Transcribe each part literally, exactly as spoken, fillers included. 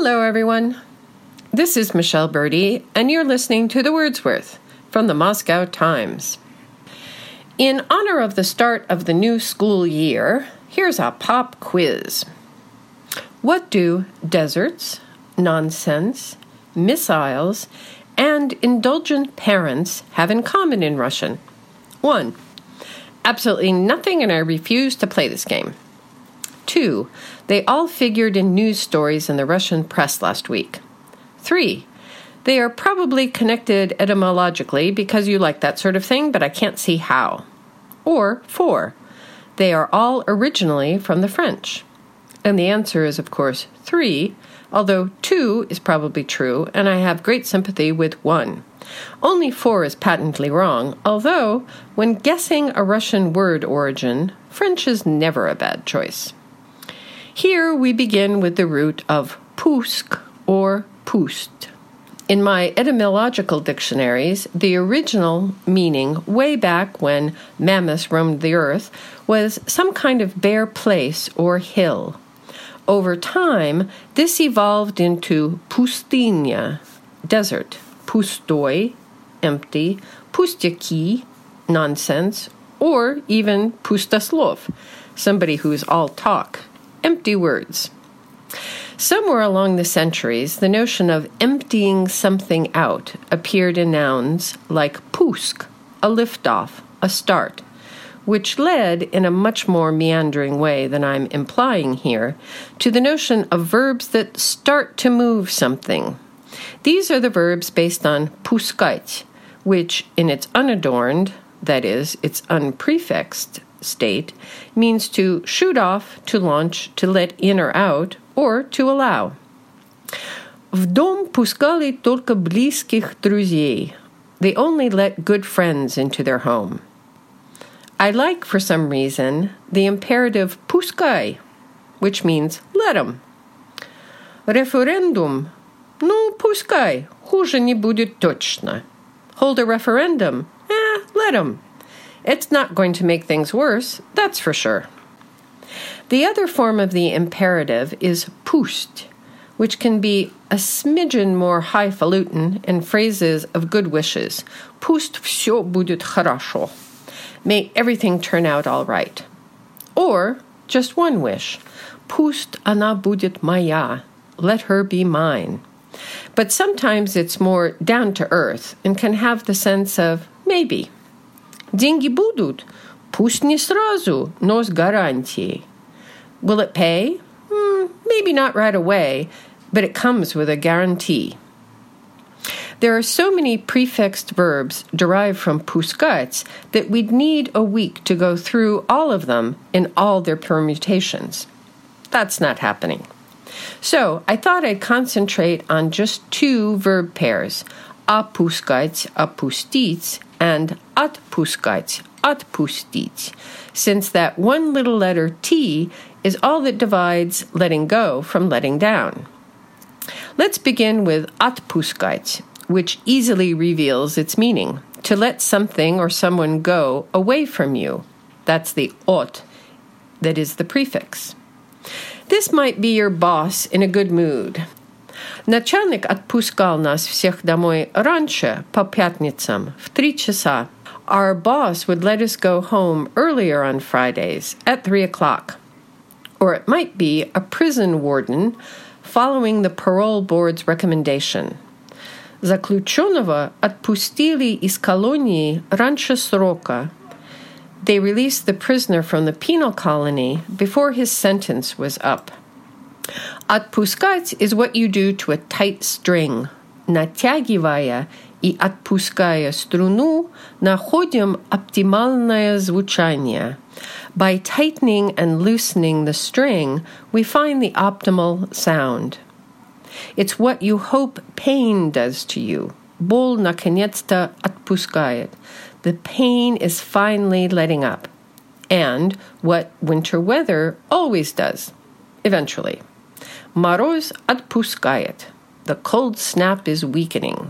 Hello, everyone. This is Michelle Birdie, and you're listening to The Wordsworth from the Moscow Times. In honor of the start of the new school year, here's a pop quiz. What do deserts, nonsense, missiles, and indulgent parents have in common in Russian? One. Absolutely nothing, and I refuse to play this game. Two. They all figured in news stories in the Russian press last week. Three. They are probably connected etymologically because you like that sort of thing, but I can't see how. Or four. They are all originally from the French. And the answer is, of course, three, although two is probably true, and I have great sympathy with one. Only four is patently wrong, although, when guessing a Russian word origin, French is never a bad choice. Here we begin with the root of pusk or pust. In my etymological dictionaries, the original meaning way back when mammoths roamed the earth was some kind of bare place or hill. Over time, this evolved into pustynya, desert, pustoy, empty, pustyaki, nonsense, or even pustoslov, somebody who's all talk, empty words. Somewhere along the centuries, the notion of emptying something out appeared in nouns like pusk, a liftoff, a start, which led, in a much more meandering way than I'm implying here, to the notion of verbs that start to move something. These are the verbs based on puskait, which, in its unadorned, that is, its unprefixed state, means to shoot off, to launch, to let in or out, or to allow. В дом пускали только близких друзей. They only let good friends into their home. I like, for some reason, the imperative пускай, which means let 'em. Referendum. Ну, пускай, хуже не будет точно. Hold a referendum. Eh, let 'em. It's not going to make things worse, that's for sure. The other form of the imperative is pust, which can be a smidgen more highfalutin in phrases of good wishes. Pust всё будет хорошо. May everything turn out all right. Or just one wish. Pust она будет моя. Let her be mine. But sometimes it's more down to earth and can have the sense of maybe. Деньги будут? Пусть не сразу, но с гарантией. Will it pay? Hmm, maybe not right away, but it comes with a guarantee. There are so many prefixed verbs derived from puskats that we'd need a week to go through all of them in all their permutations. That's not happening. So I thought I'd concentrate on just two verb pairs, apuskats, apustits, and atpuskats, atpustits, since that one little letter T is all that divides letting go from letting down. Let's begin with atpuskats, which easily reveals its meaning, to let something or someone go away from you. That's the ot, that is the prefix. This might be your boss in a good mood. Начальник отпускал нас всех домой раньше по пятницам в три часа. Our boss would let us go home earlier on Fridays at three o'clock. Or it might be a prison warden following the parole board's recommendation. Заключенного отпустили из колонии раньше срока. They released the prisoner from the penal colony before his sentence was up. Отпускать is what you do to a tight string. Натягивая и отпуская струну, находим оптимальное звучание. By tightening and loosening the string, we find the optimal sound. It's what you hope pain does to you. Боль наконец-то отпускает. The pain is finally letting up. And what winter weather always does, eventually. Мороз отпускает. The cold snap is weakening.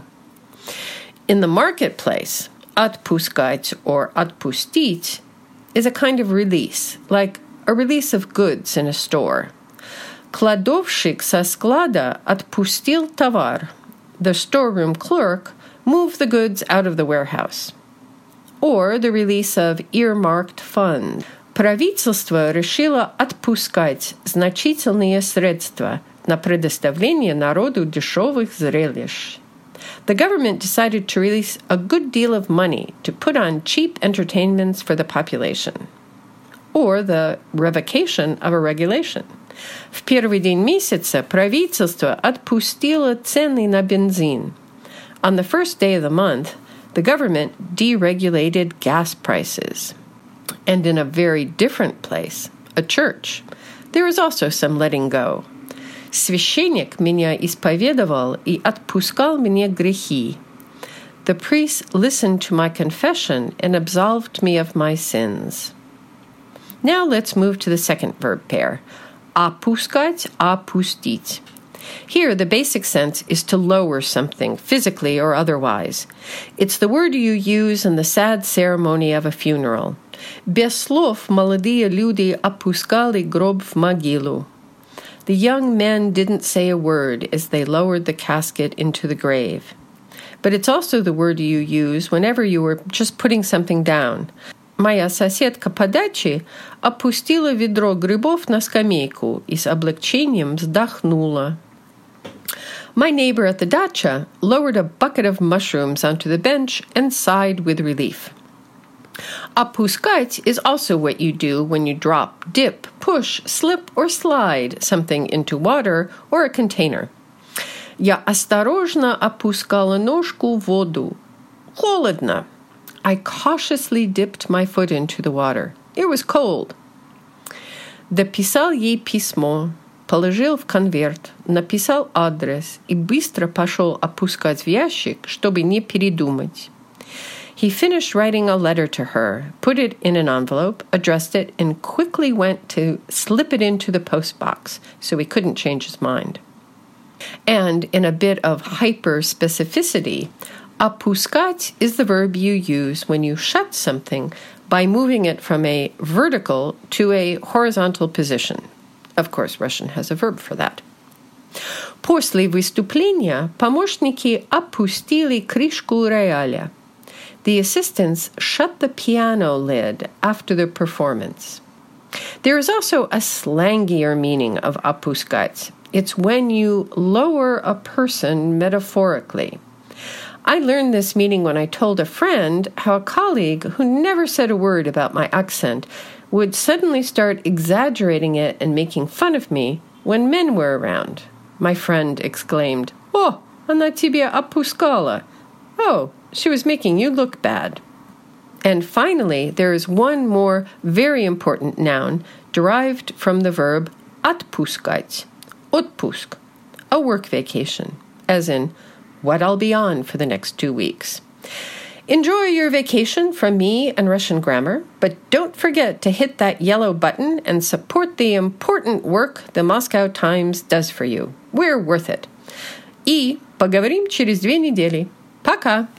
In the marketplace, отпускать or отпустить is a kind of release, like a release of goods in a store. Кладовщик со склада отпустил товар. The storeroom clerk moved the goods out of the warehouse. Or the release of earmarked funds. Правительство решило отпускать значительные средства на предоставление народу дешевых зрелищ. The government decided to release a good deal of money to put on cheap entertainments for the population. Or the revocation of a regulation. В первый день месяца правительство отпустило цены на бензин. On the first day of the month, the government deregulated gas prices. And in a very different place, a church, there was also some letting go. Священник меня исповедовал и отпускал мне грехи. The priest listened to my confession and absolved me of my sins. Now let's move to the second verb pair. Опускать, опустить. Here, the basic sense is to lower something, physically or otherwise. It's the word you use in the sad ceremony of a funeral. Без слов молодые люди опускали гроб в могилу. The young men didn't say a word as they lowered the casket into the grave. But it's also the word you use whenever you were just putting something down. Моя соседка по даче опустила ведро грибов на скамейку и с облегчением вздохнула. My neighbor at the dacha lowered a bucket of mushrooms onto the bench and sighed with relief. Опускать is also what you do when you drop, dip, push, slip, or slide something into water or a container. Я осторожно опускала ножку в воду. Холодно. I cautiously dipped my foot into the water. It was cold. Дописал ей письмо, положил в конверт, написал адрес и быстро пошел опускать в ящик, чтобы не передумать. He finished writing a letter to her, put it in an envelope, addressed it, and quickly went to slip it into the postbox so he couldn't change his mind. And in a bit of hyper-specificity, опускать is the verb you use when you shut something by moving it from a vertical to a horizontal position. Of course, Russian has a verb for that. После выступления помощники опустили крышку рояля. The assistants shut the piano lid after the performance. There is also a slangier meaning of опускать. It's when you lower a person metaphorically. I learned this meaning when I told a friend how a colleague who never said a word about my accent would suddenly start exaggerating it and making fun of me when men were around. My friend exclaimed, "Oh, она тебя опускала." Oh, she was making you look bad. And finally, there is one more very important noun derived from the verb отпускать, отпуск, a work vacation, as in what I'll be on for the next two weeks. Enjoy your vacation from me and Russian grammar, but don't forget to hit that yellow button and support the important work the Moscow Times does for you. We're worth it. И поговорим через две недели. Пока!